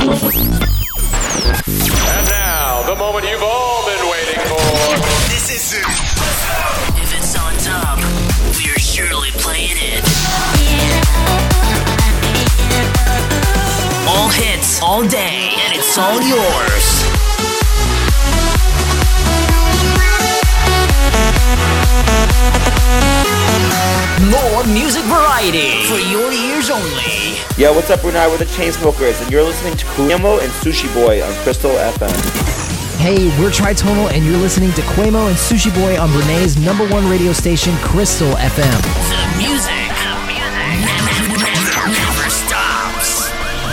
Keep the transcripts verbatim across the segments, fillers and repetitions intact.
And now, the moment you've all been waiting for. This is it. If it's on top, we're surely playing it. All hits, all day, and it's all yours. More music variety for your ears only. Yo, what's up, Brunei with the Chainsmokers, and you're listening to Quemo and Sushi Boy on Crystal F M. Hey, we're Tritonal, and you're listening to Quemo and Sushi Boy on Renee's number one radio station, Crystal F M. The music, the music never stops.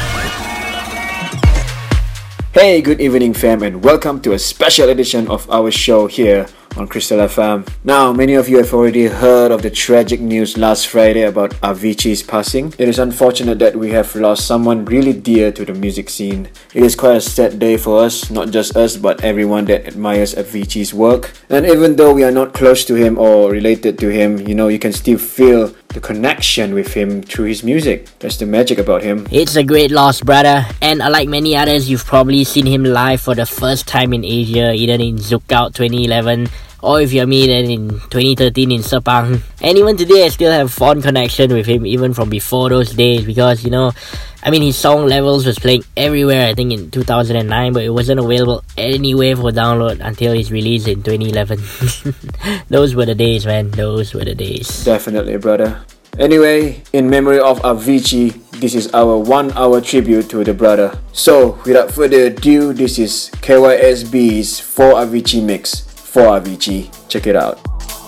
Hey, good evening, fam, and welcome to a special edition of our show here on Crystal F M. Now, many of you have already heard of the tragic news last Friday about Avicii's passing. It is unfortunate that we have lost someone really dear to the music scene. It is quite a sad day for us, not just us, but everyone that admires Avicii's work. And even though we are not close to him or related to him, you know, you can still feel the connection with him through his music. That's the magic about him. It's a great loss, brother. And like many others, you've probably seen him live for the first time in Asia, either in Zookout twenty eleven, or if you're me, then in twenty thirteen in Sepang. And even today, I still have fond connection with him, even from before those days, because, you know, I mean, his song Levels was playing everywhere, I think, in two thousand nine, but it wasn't available anywhere for download until his release in twenty eleven. Those were the days, man. Those were the days. Definitely, brother. Anyway, in memory of Avicii, this is our one-hour tribute to the brother. So, without further ado, this is K Y S B's For Avicii Mix. For Avicii. Check it out.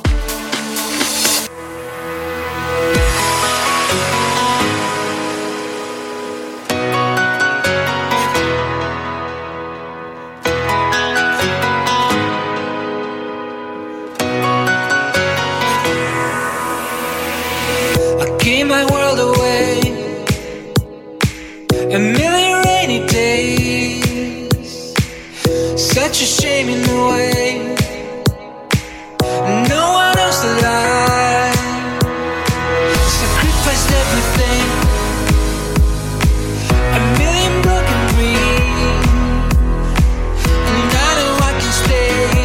I gave my world away, a million rainy days, such a shame in a way. No one else alive. Sacrificed everything. A million broken dreams. And I know I can stay.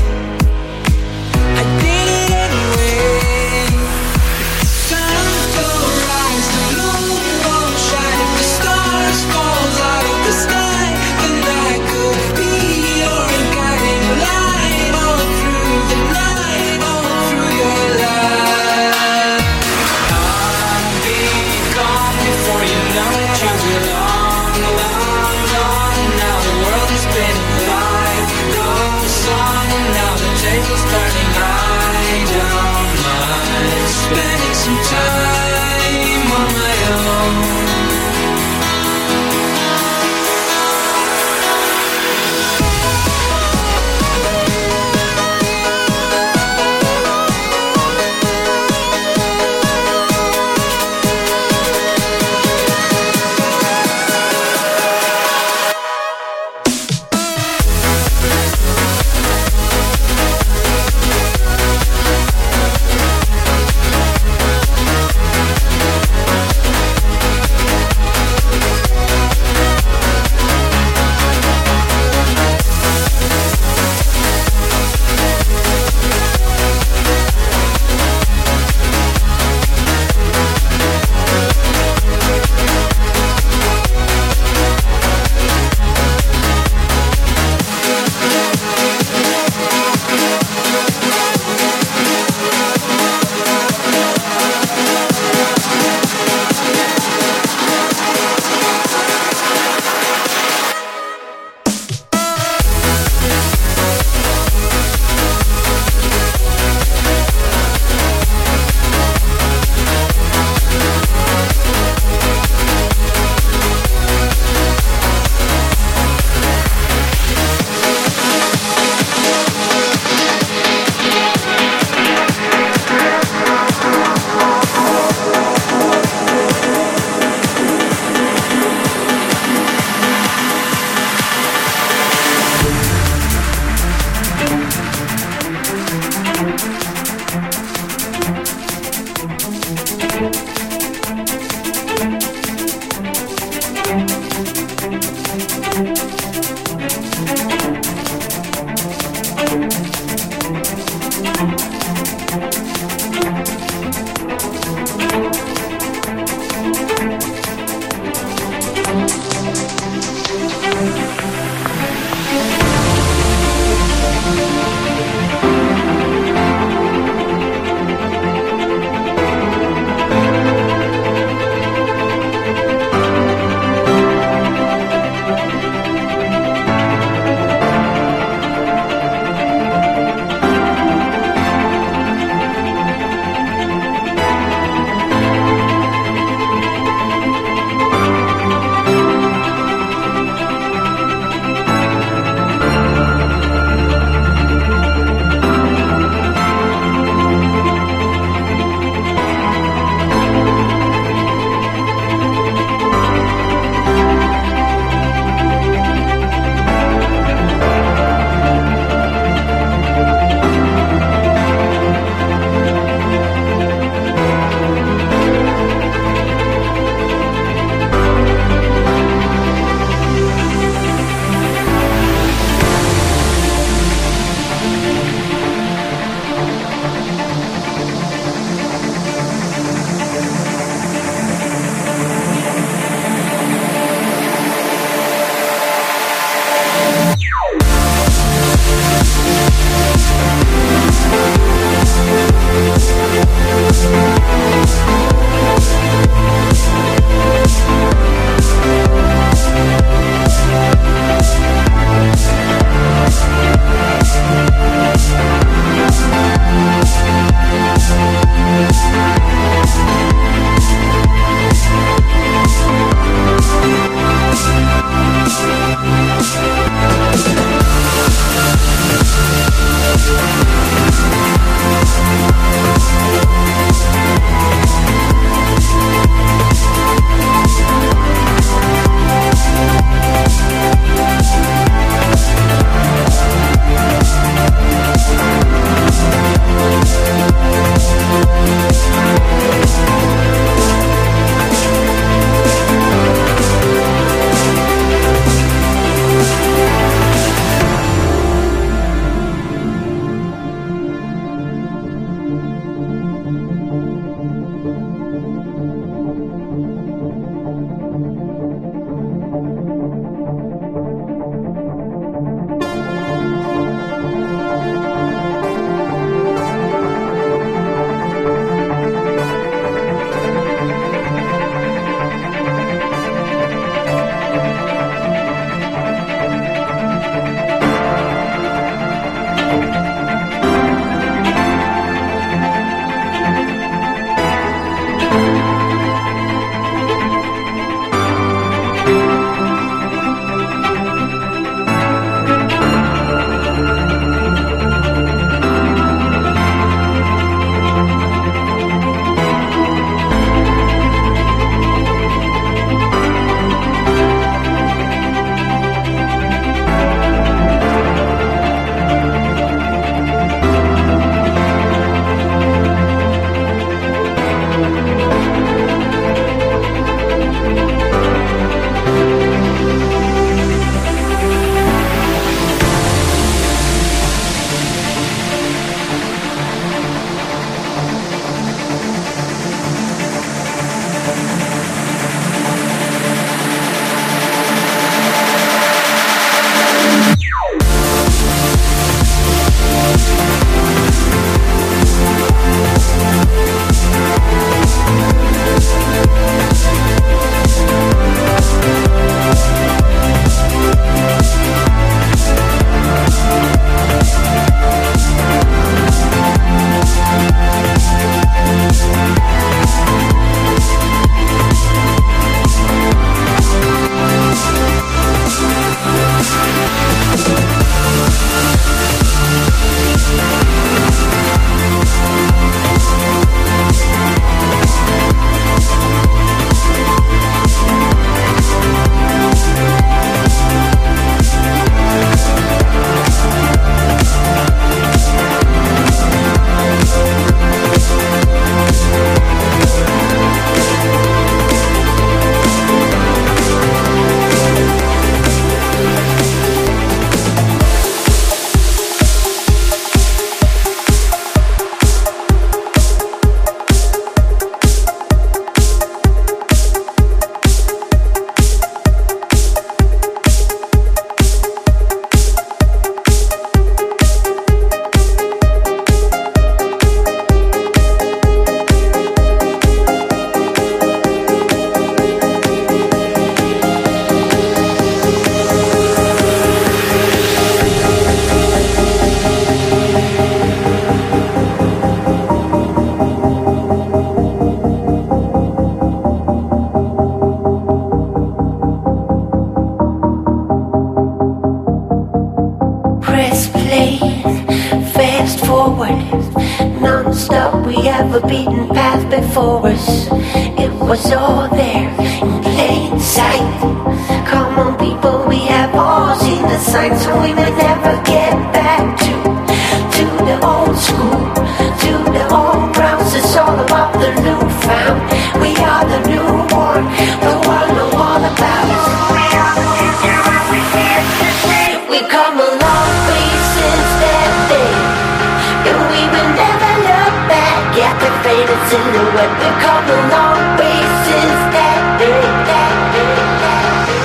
I did it anyway. Sun don't rise, the moon won't shine. If the stars fall out of the sky, then I could be your guiding light all through the night, all through your life. let's play fast forward, non-stop. We have a beaten path before us. It was all there in plain sight. Come on, people, we have all seen the signs, so we may never get back to to the old school, to the old grounds. It's all about the new found. We are the newborn, the world know all about us. We are the future and we here to stay. We've come a long way since that day, and we will never look back at the faded silhouette. We've come a long way since that day, that day, that day.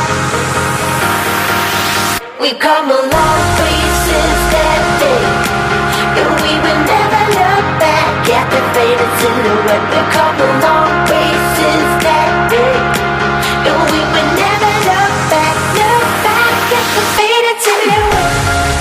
We've come a long way since that day, and we will never look back at the faded silhouette. We've come a long way since that day, and we will never look back, look back at the faded silhouette.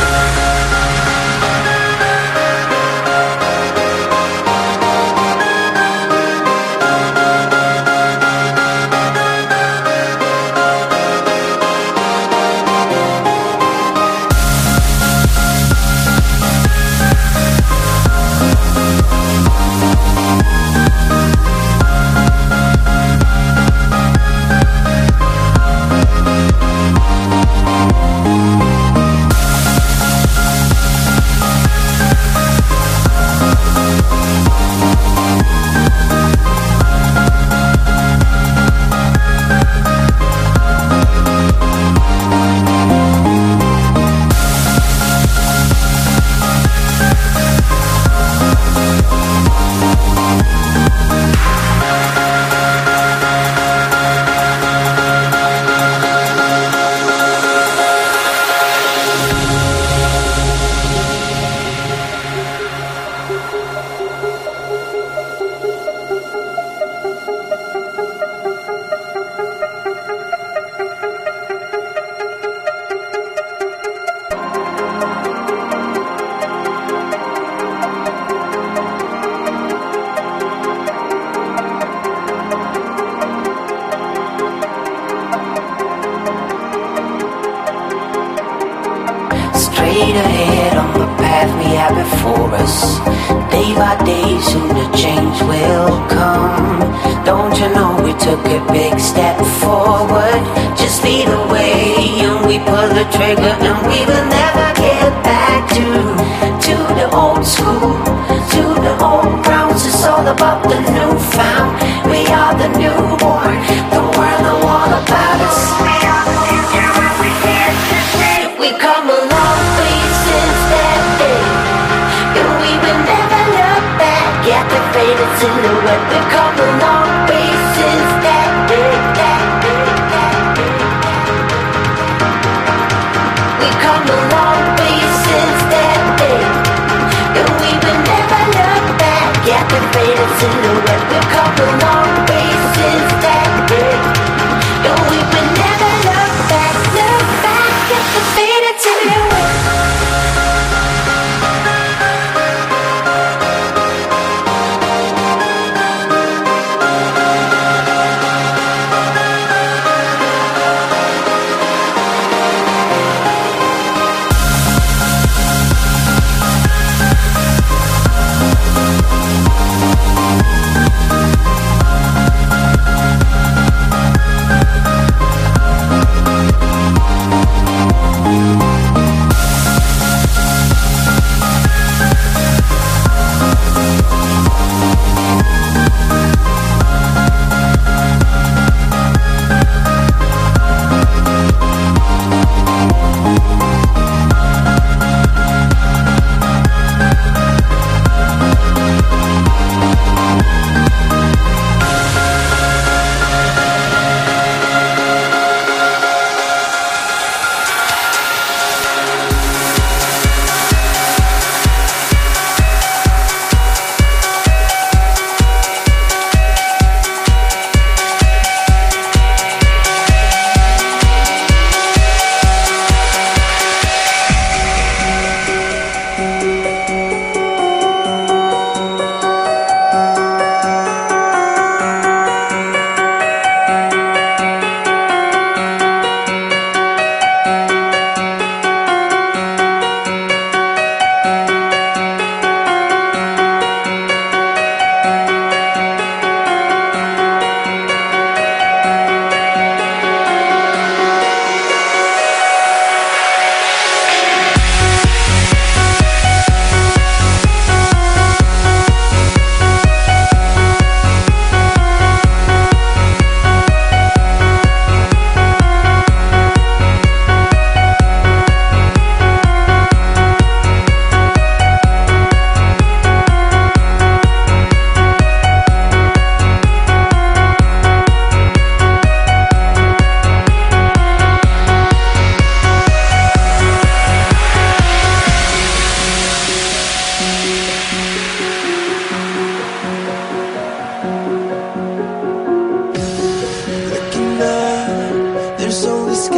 Straight ahead on the path we have before us. Day by day, soon the change will come. Don't you know we took a big step forward? Just lead the way and we pull the trigger, and we will never get back to to the old school, to the old grounds. It's all about the new found. We are the newborn, the world know all about us. We are the future and we here to stay. We've come a long way since that day, and we will never look back at the faded silhouette. We've come a long way since that day, that day, that day, that day. We've come a long way since that day, and we will never look back at the faded silhouette. We've come a long way since that day, and we will never look back, look back at the faded silhouette. We'll be right back.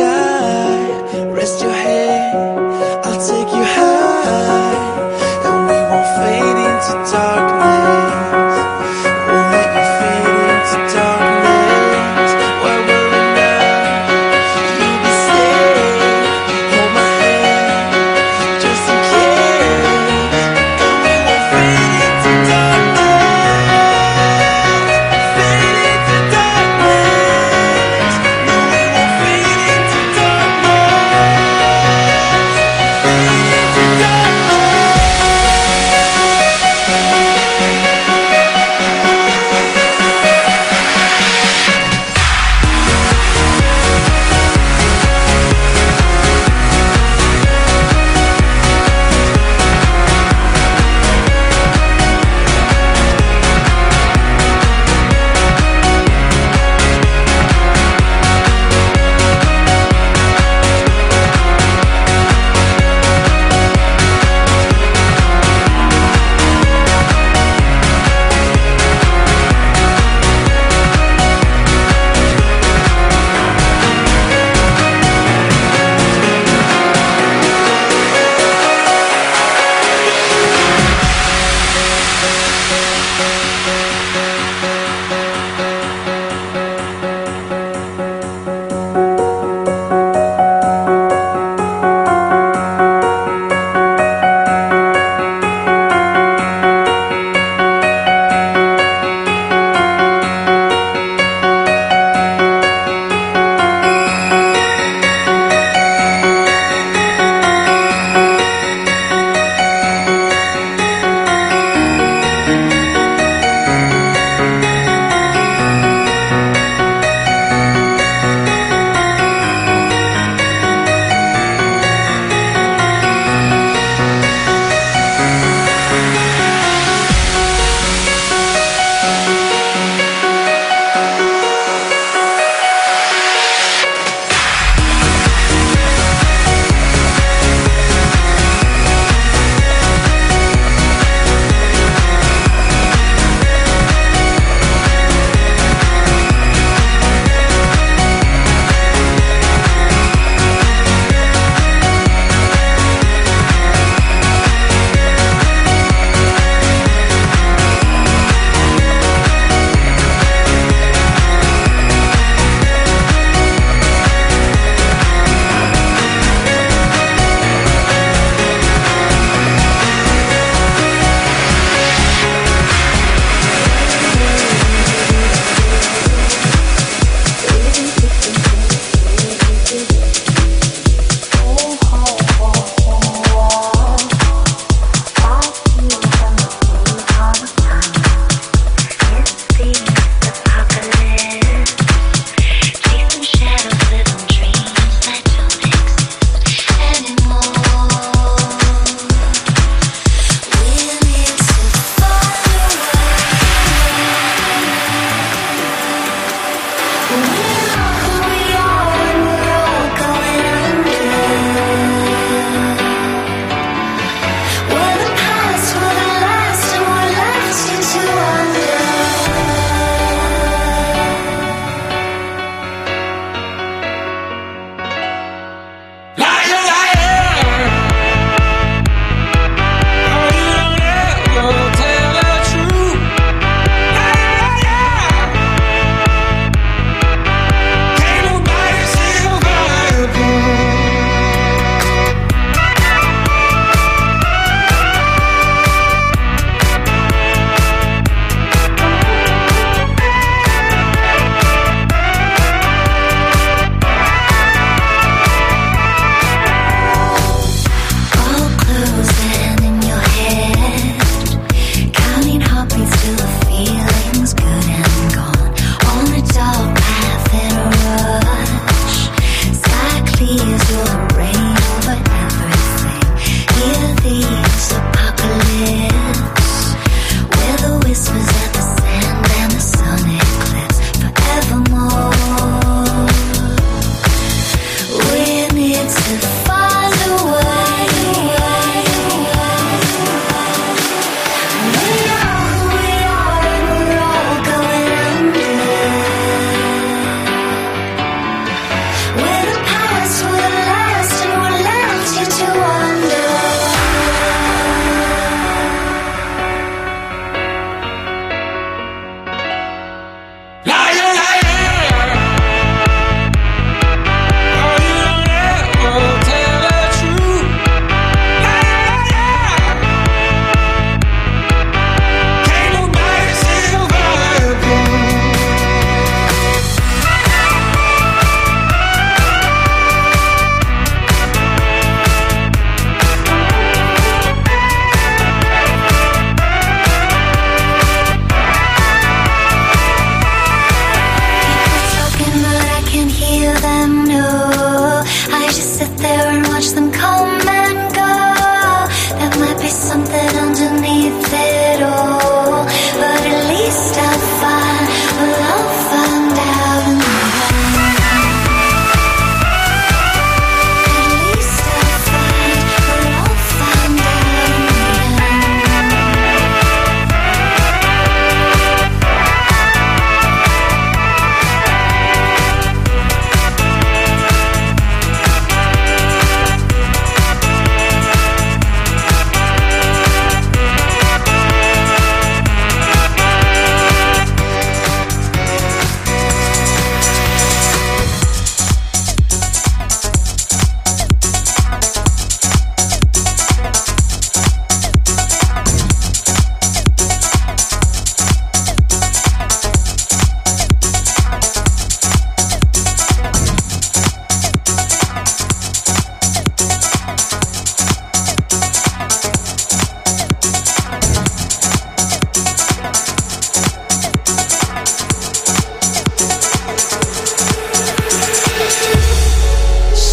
side. Rest your head, I'll take you high, and we won't fade into darkness. We'll let you fade into darkness. Why worry now? You'll be safe. Hold my hand, just in case, and we won't fade into darkness. Fade into darkness. No, we won't fade into darkness. Fade into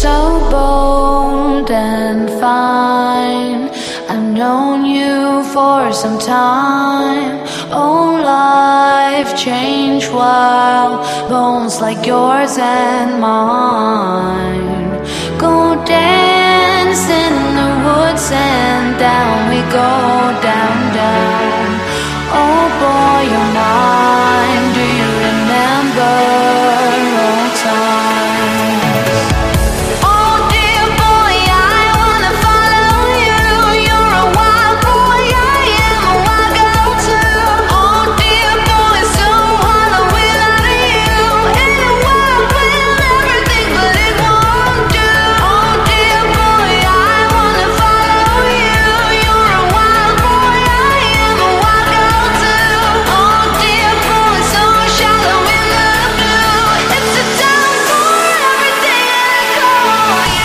so bold and fine. I've known you for some time. Oh, life changed while bones like yours and mine go dance in the woods and down we go, down, down. Oh boy, you're mine. Do you remember old times? Oh dear boy, I wanna follow you. You're a wild boy, I am a wild girl too. Oh dear boy, so hard without you. In a world with everything, but it won't do. Oh dear boy, I wanna follow you. You're a wild boy, I am a wild girl too. Oh dear boy, so shallow in the blue. It's a time for everything I call you.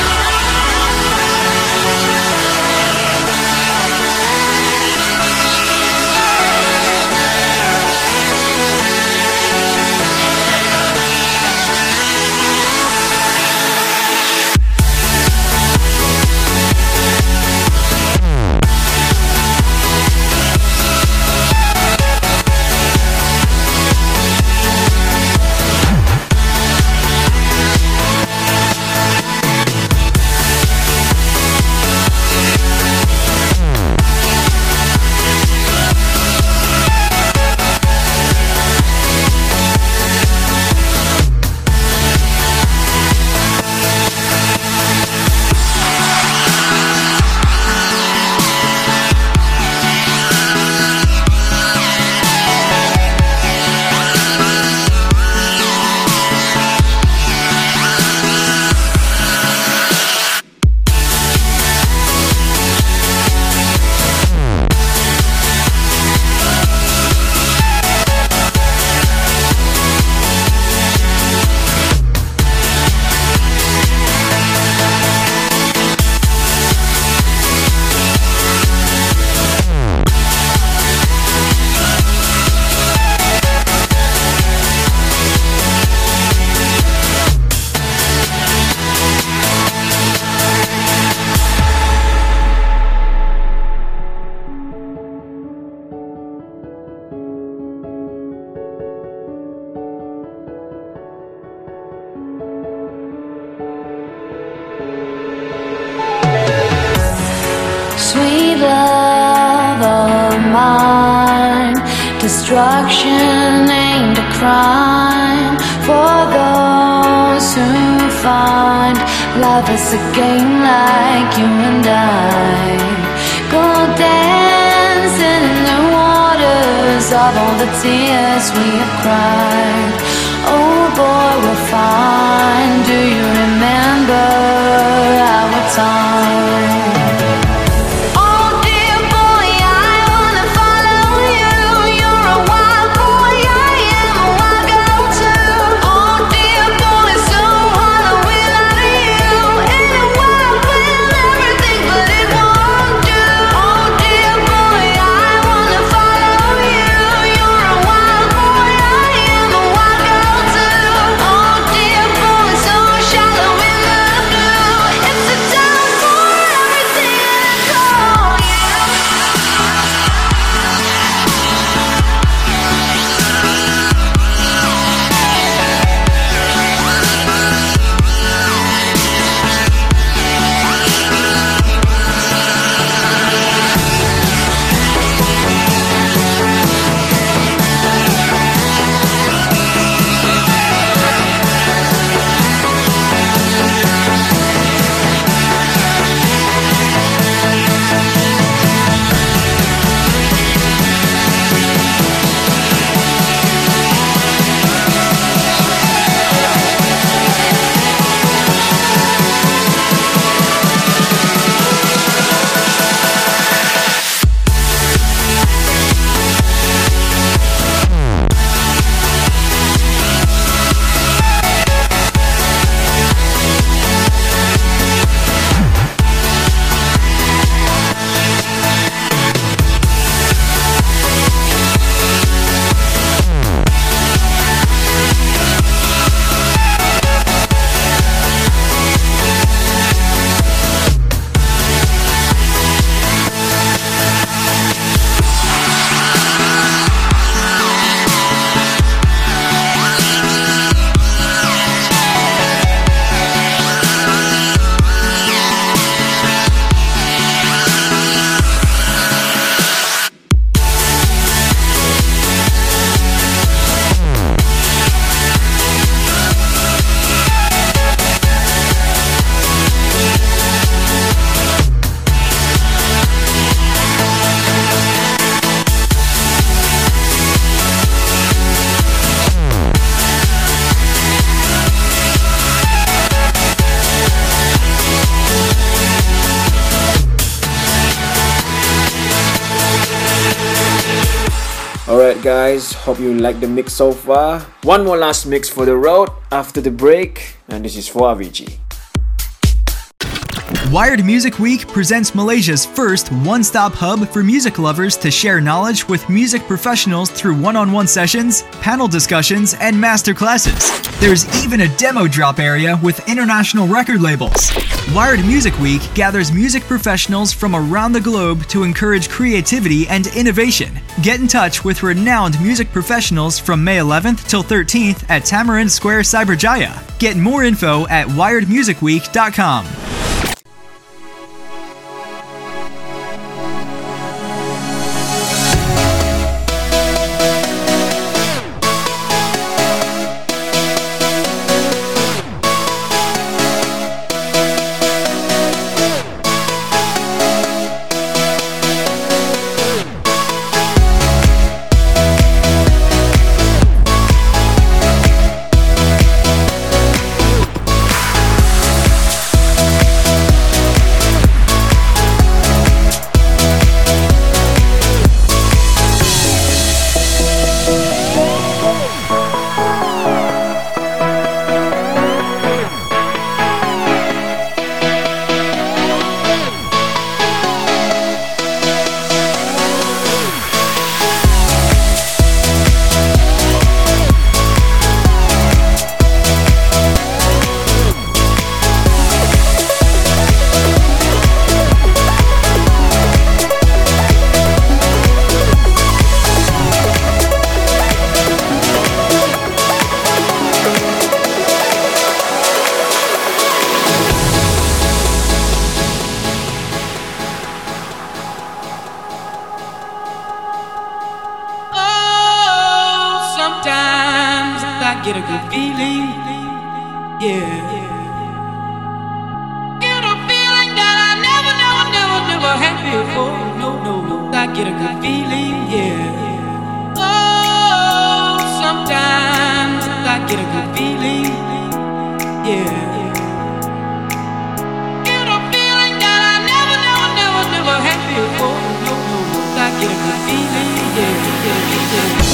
Sweet love of mine, destruction ain't a crime for those who find love is a game like you and I. Go dancing in the waters of all the tears we have cried. Oh boy, we're fine. Do you remember our time? Shallow in the guys. Hope you like the mix so far. One more last mix for the road after the break, and this is for Avicii. Wired Music Week presents Malaysia's first one-stop hub for music lovers to share knowledge with music professionals through one-on-one sessions, panel discussions, and master classes. There's even a demo drop area with international record labels. Wired Music Week gathers music professionals from around the globe to encourage creativity and innovation. Get in touch with renowned music professionals from May eleventh till thirteenth at Tamarind Square, Cyberjaya. Get more info at wired music week dot com. Get a good feeling, yeah. Get a feeling that I never, never, never, never had before. No, no, no. I get a good feeling, yeah. Oh, sometimes I get a good feeling, yeah. Get a feeling that I never, never, never, never had before. No, no, no. I get a good feeling, yeah, yeah, yeah.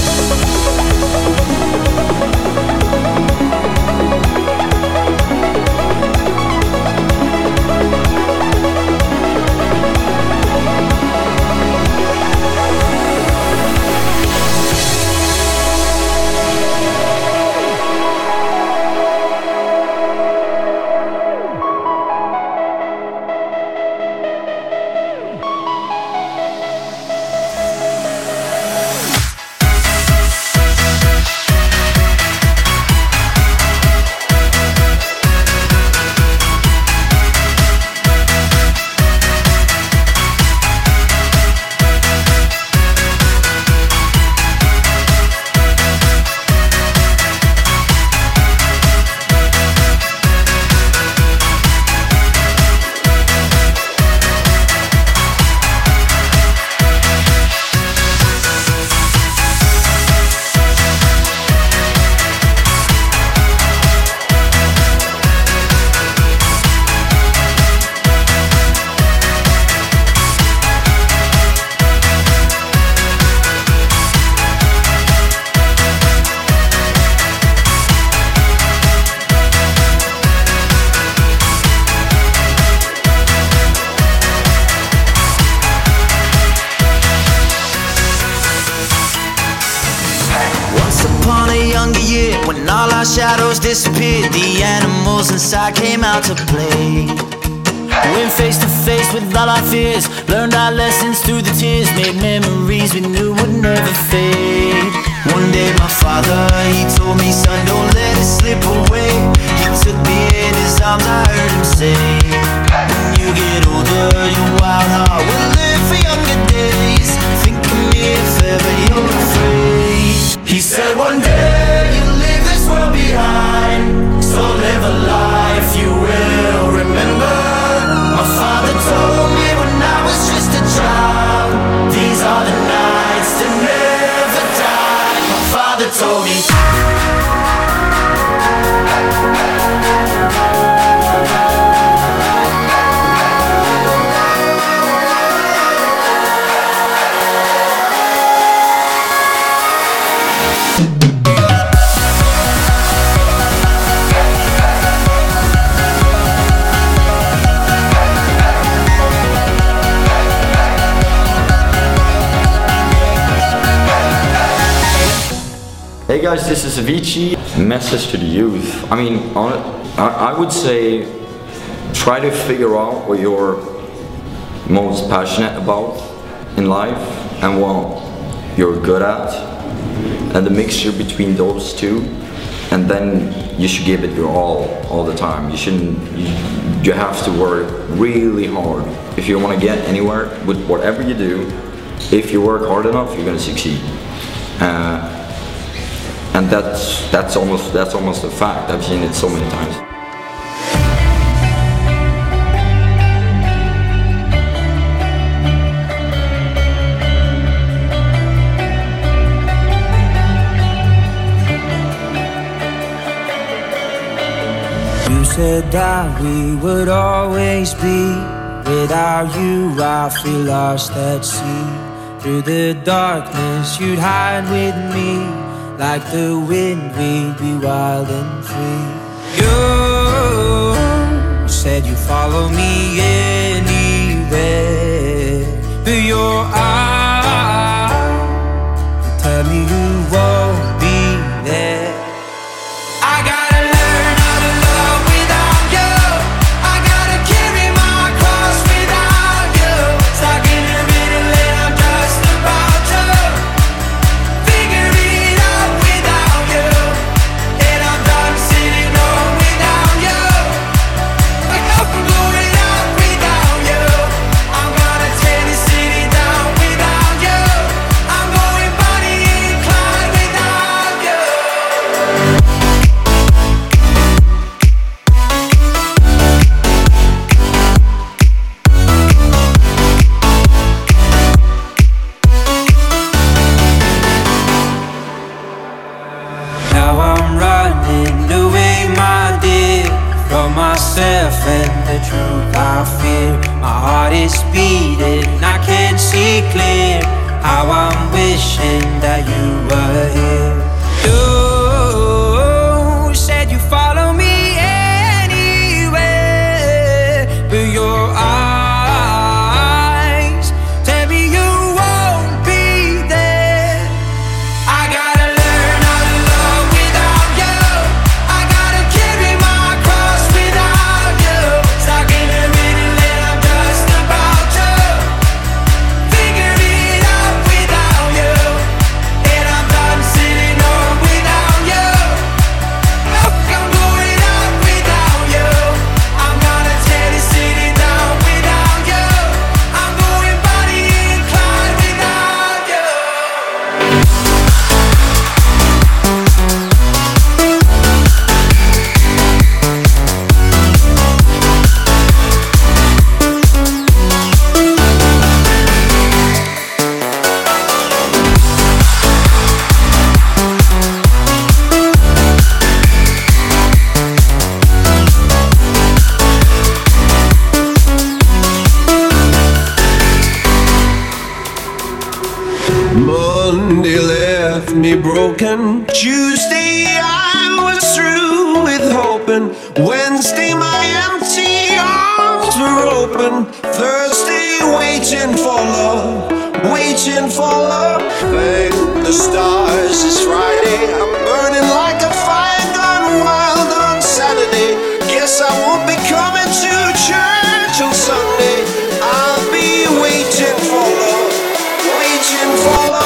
Shadows disappeared, the animals inside came out to play. Went face to face with all our fears, learned our lessons through the tears, made memories we knew would never fade. One day my father, he told me, son, don't let it slip away. He took me in his arms, I heard him say, when you get older, your wild heart will live for younger days. Think of me if ever you're afraid. He said one day you'll leave this world behind, so live a life you will remember. My father told me when I was just a child, these are the nights to never die. My father told me. guys, this is Avicii. Message to the youth. I mean, on, I, I would say try to figure out what you're most passionate about in life and what you're good at, and the mixture between those two, and then you should give it your all all the time. You shouldn't. You, you have to work really hard if you want to get anywhere with whatever you do. If you work hard enough, you're gonna succeed. Uh, and that's that's almost that's almost a fact. I've seen it so many times. You said that we would always be. Without you, I feel lost at sea. Through the darkness, you'd hide with me. Like the wind, we'd be wild and free. You said you'd follow me anywhere. But your eyes tell me you won't be there. I gotta learn how to love without you. I gotta carry my cross without you. Stuck in the middle and I'm just about to figure it out without you. And I'm done sitting home without you. Like I'm going out without you. I'm gonna tear this city down without you. I'm going Bonnie and Clyde without you. Now I'm running away, my dear, from myself and the truth I fear. My heart is beating, I can't see clear. How I'm wishing that you were here. You said you follow me anywhere, but your eyes tell me you won't be there. I gotta learn how to love without you. I gotta carry my cross without you. Stuck in the middle and I'm just about to figure it out without you. And I'm done sitting home without you. I'm going out without you. I'm gonna tear this city down without you. I'm going Bonnie and Clyde without you. Monday left me broken. Tuesday I was through with hoping. Wednesday my empty arms were open. Thursday waiting for love, waiting for love. Thank the stars it's Friday. I'm burning like a fire gone wild on Saturday. Guess I won't be coming to church on Sunday. I'll be waiting for love, waiting for love.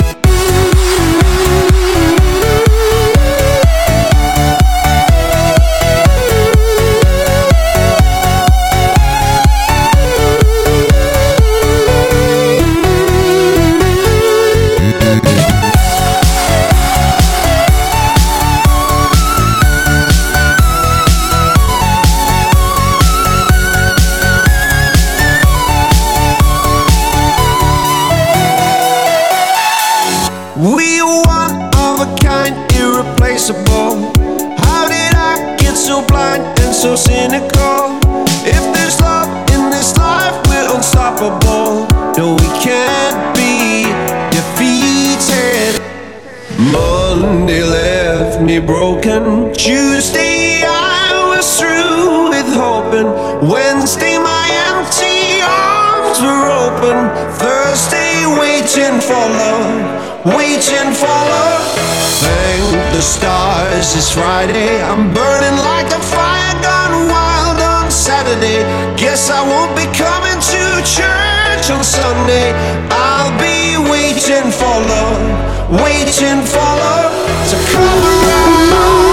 We one of a kind, irreplaceable. How did I get so blind and so cynical? If there's love in this life, we're unstoppable. No, we can't be defeated. Monday left me broken. Tuesday I was through with hoping. Wednesday my empty arms were open. Thursday waiting for love, waiting for love. Thank the stars. It's Friday, I'm burning like a fire gone wild on Saturday. Guess I won't be coming to church on Sunday. I'll be waiting for love, waiting for love to come around.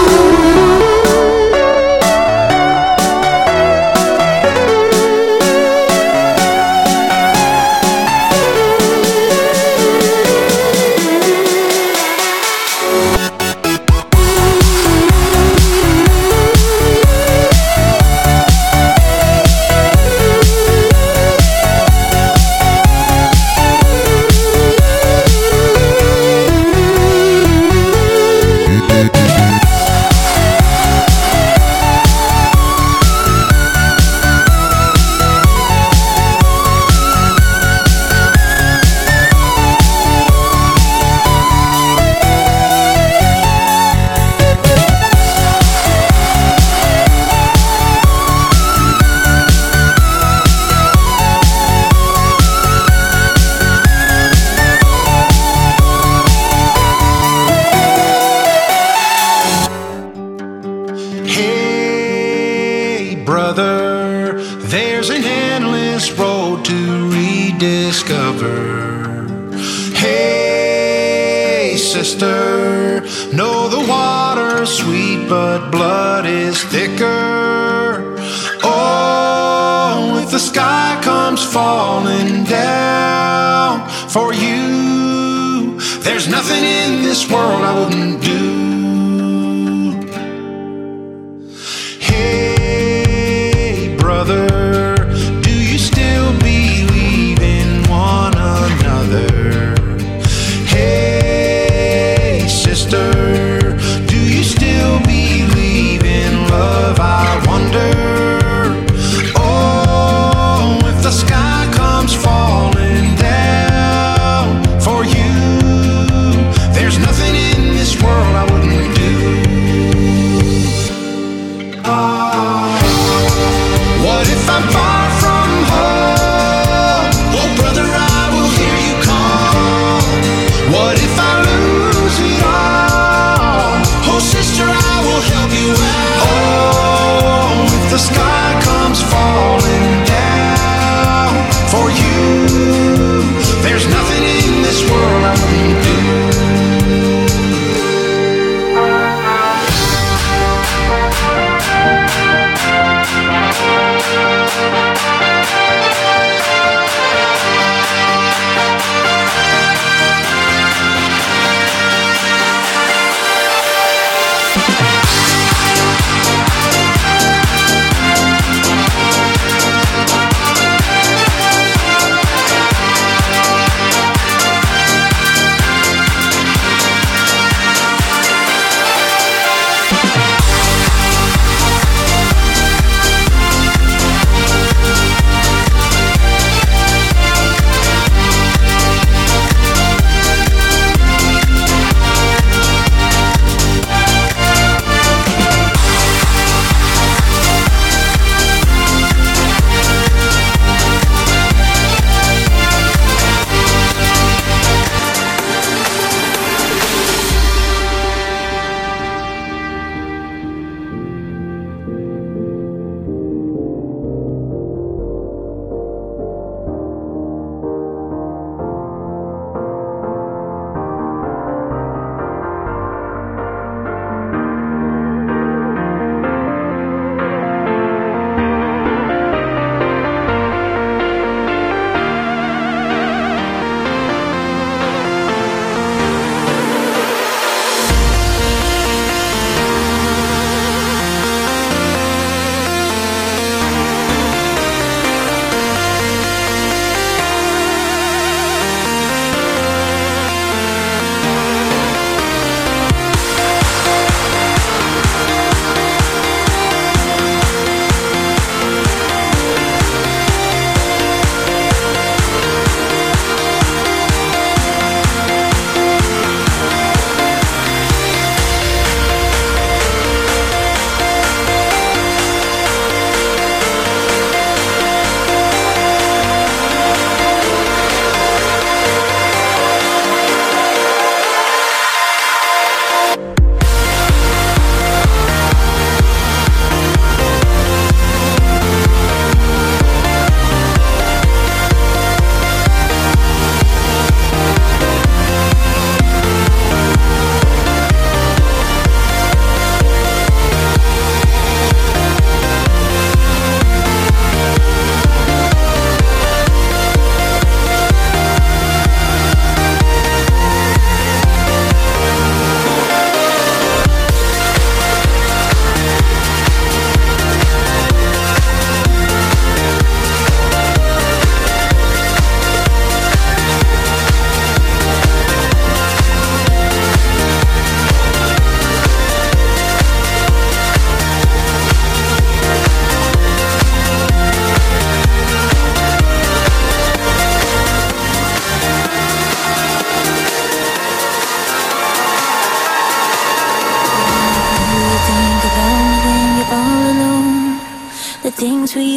Falling down for you. There's nothing in this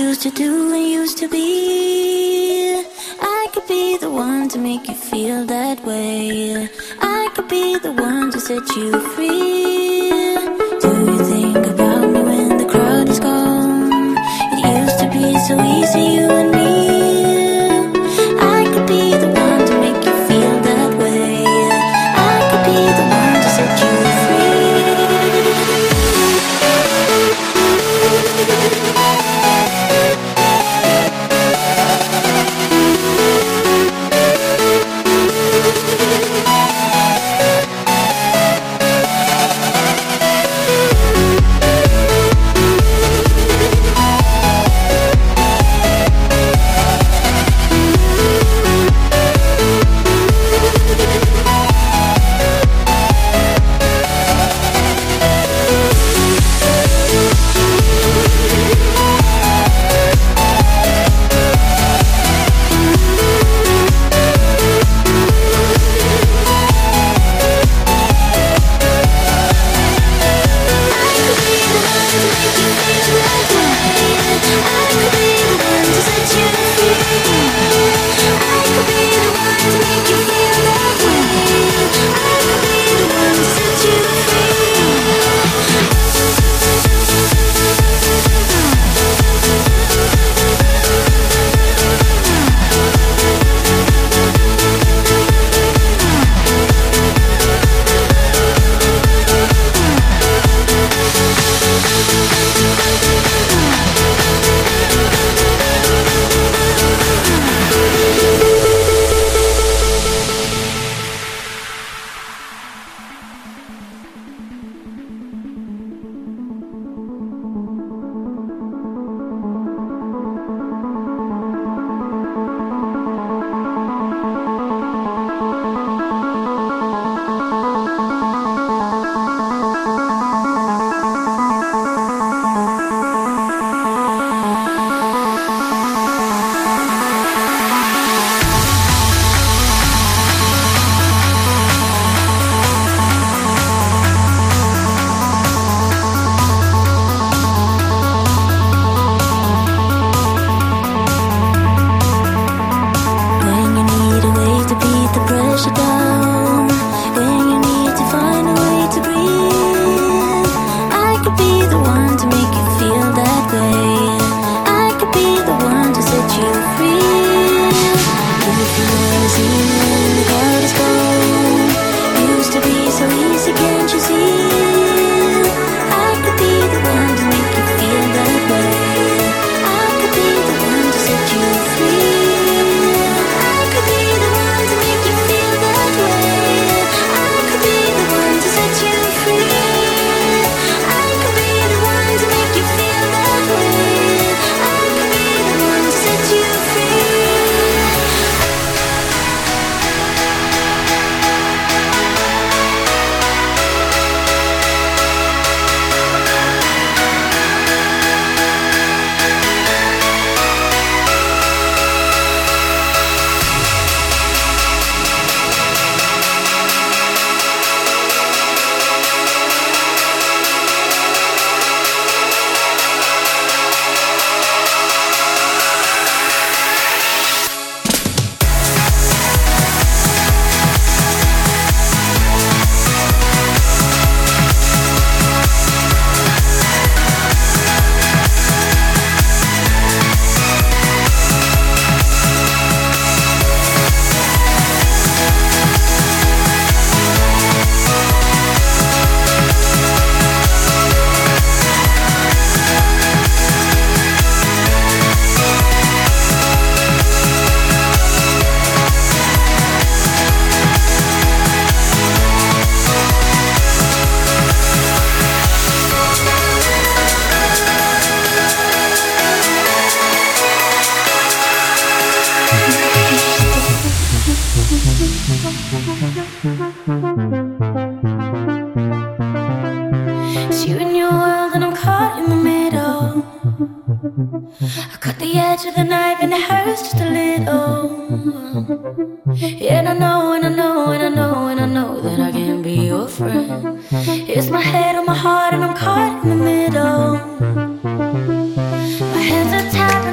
used to do and used to be. I could be the one to make you feel that way. I could be the one to set you free. Do you think about me when the crowd is gone? It used to be so easy, you and me. I could be the one to make you feel that way. I could be the one to set you free. It's you and your world and I'm caught in the middle. I cut the edge of the knife and it hurts just a little. Yeah, and I know, and I know, and I know, and I know that I can't be your friend. It's my head on my heart and I'm caught in the middle. My hands are tied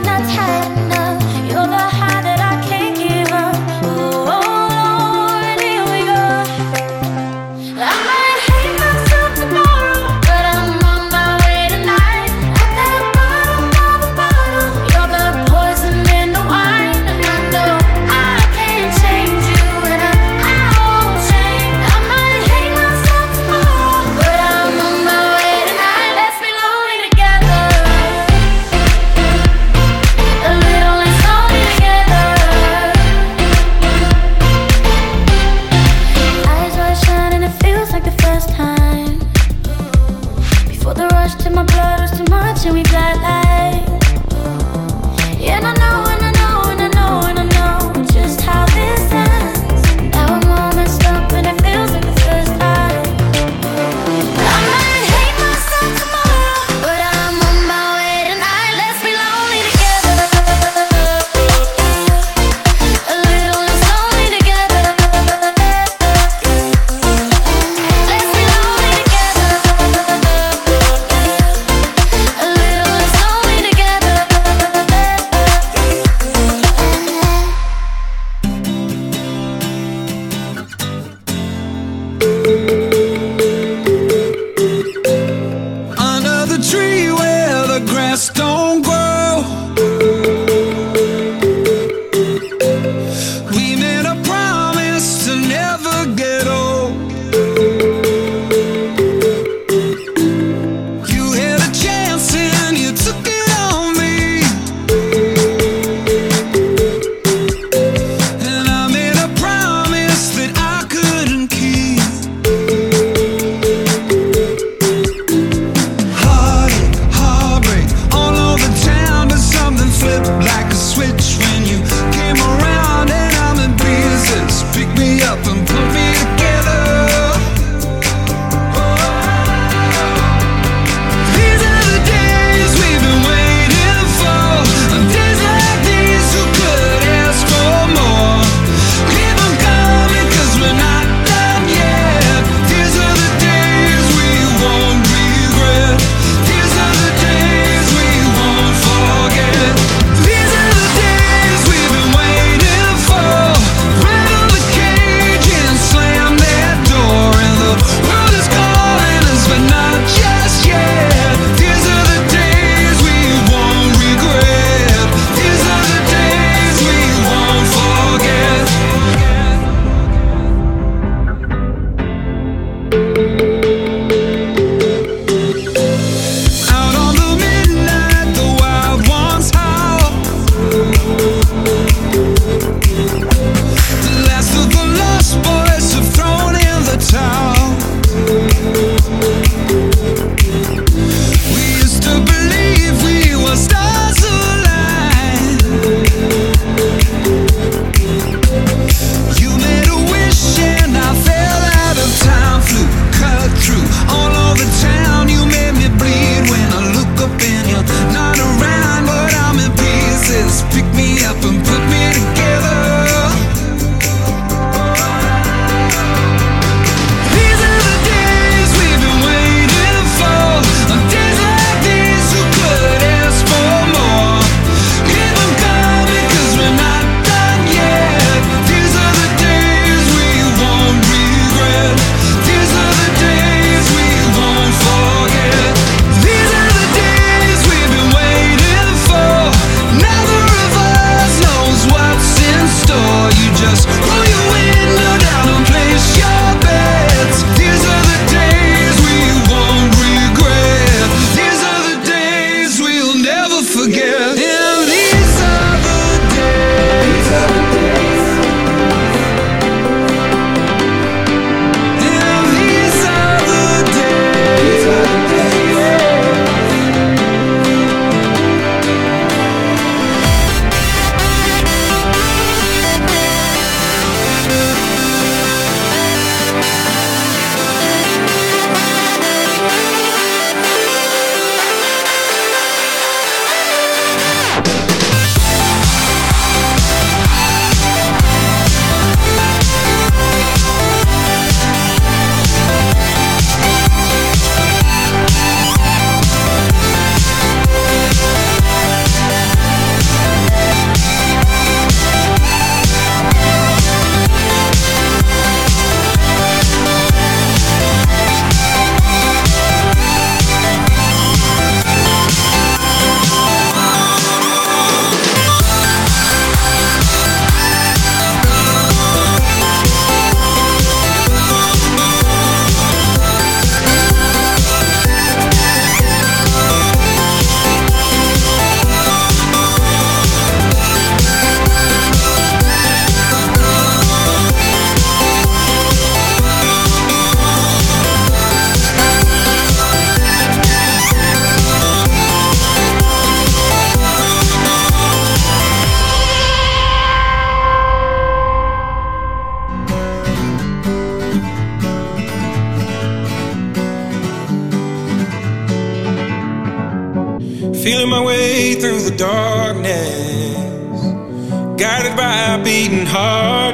feeling my way through the darkness, guided by a beating heart.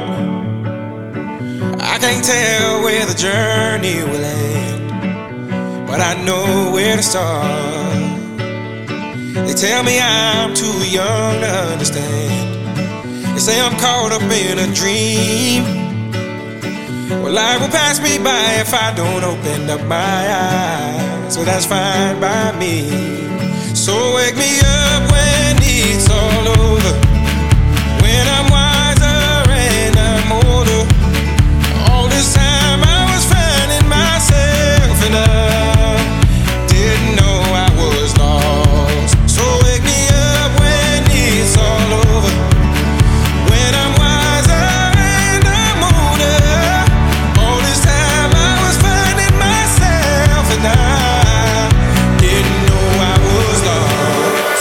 I can't tell where the journey will end, but I know where to start. They tell me I'm too young to understand. They say I'm caught up in a dream. Well, life will pass me by if I don't open up my eyes. So that's fine by me. So wake me up when it's all over, when I'm wiser and I'm older. All this time I was finding myself and I didn't know I was lost. So wake me up when it's all over, when I'm wiser and I'm older. All this time I was finding myself and I didn't know I was lost.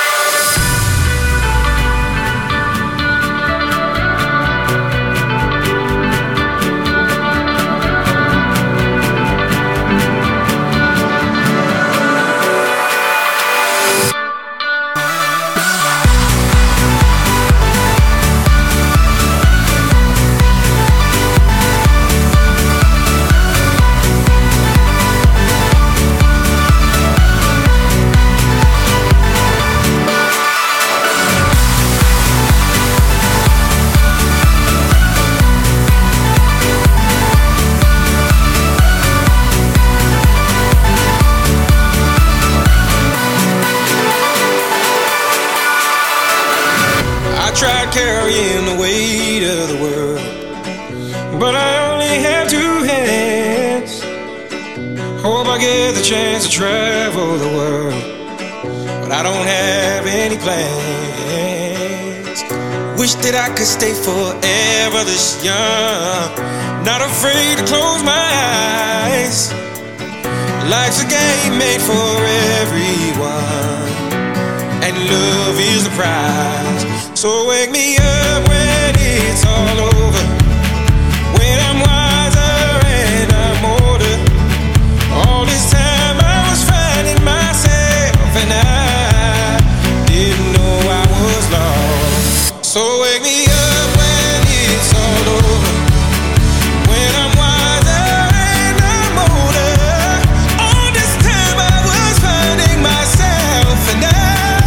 Tried carrying the weight of the world, but I only have two hands. Hope I get the chance to travel the world, but I don't have any plans. Wish that I could stay forever this young, not afraid to close my eyes. Life's a game made for everyone, and love is the prize. So wake me up when it's all over, when I'm wiser and I'm older. All this time I was finding myself and I didn't know I was lost. So wake me up when it's all over, when I'm wiser and I'm older. All this time I was finding myself and I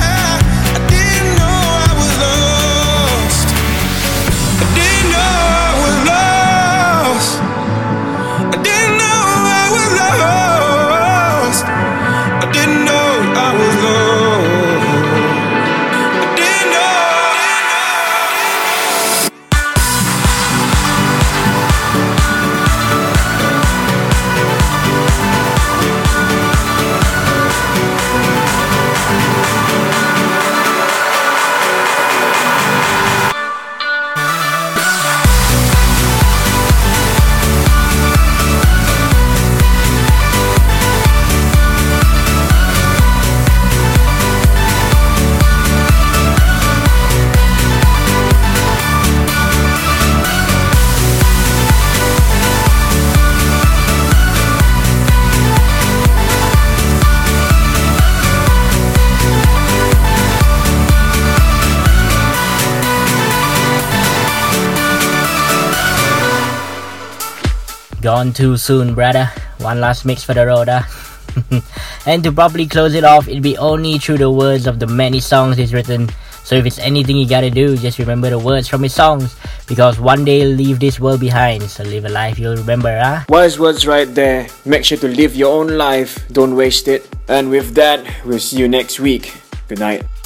Gone too soon, brother. One last mix for the road, huh? And to properly close it off, it'll be only through the words of the many songs he's written. So if it's anything you gotta do, just remember the words from his songs, because one day you'll leave this world behind. So live a life you'll remember, huh? Wise words right there. Make sure to live your own life. Don't waste it. And with that, we'll see you next week. Good night.